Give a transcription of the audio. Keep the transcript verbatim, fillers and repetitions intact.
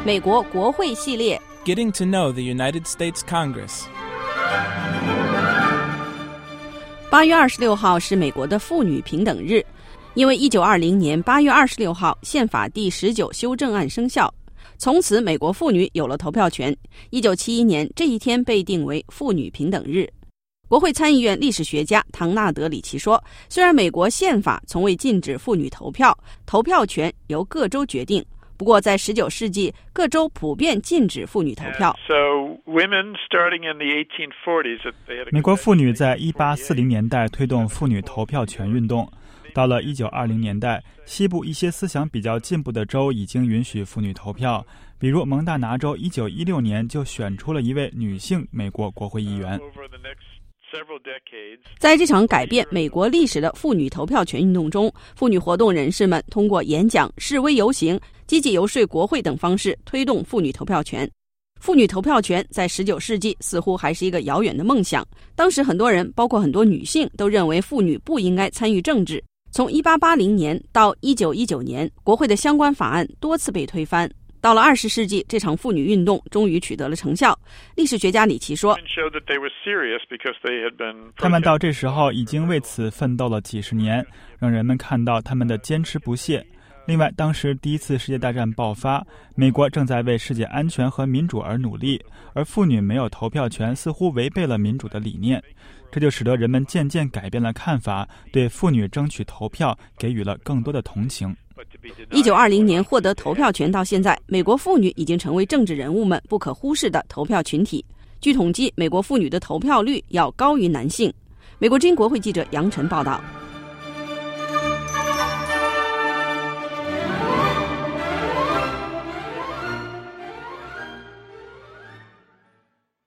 美国国会系列 Getting to know the United States Congress。 八月二十六号是美国的妇女平等日，因为一九二零年八月二十六号宪法第十九修正案生效，从此美国妇女有了投票权。一九七一年这一天被定为妇女平等日。国会参议院历史学家唐纳德·里奇说，虽然美国宪法从未禁止妇女投票，投票权由各州决定，不过在十九世纪各州普遍禁止妇女投票。 美国妇女在一八四零年代推动妇女投票权运动，到了一九二零年代，西部一些思想比较进步的州已经允许妇女投票，比如蒙大拿州一九一六年就选出了一位女性美国国会议员。 在这场改变美国历史的妇女投票权运动中，妇女活动人士们通过演讲、示威游行、积极游说国会等方式推动妇女投票权。妇女投票权在十九世纪似乎还是一个遥远的梦想，当时很多人，包括很多女性，都认为妇女不应该参与政治。从一八八零年到一九一九年，国会的相关法案多次被推翻。到了二十世纪，这场妇女运动终于取得了成效。历史学家里奇说， 他们到这时候已经为此奋斗了几十年，让人们看到他们的坚持不懈。另外，当时第一次世界大战爆发，美国正在为世界安全和民主而努力，而妇女没有投票权似乎违背了民主的理念，这就使得人们渐渐改变了看法，对妇女争取投票给予了更多的同情。 一九二零年获得投票权到现在，美国妇女已经成为政治人物们不可忽视的投票群体。据统计，美国妇女的投票率要高于男性。美国之音国会记者杨晨报道。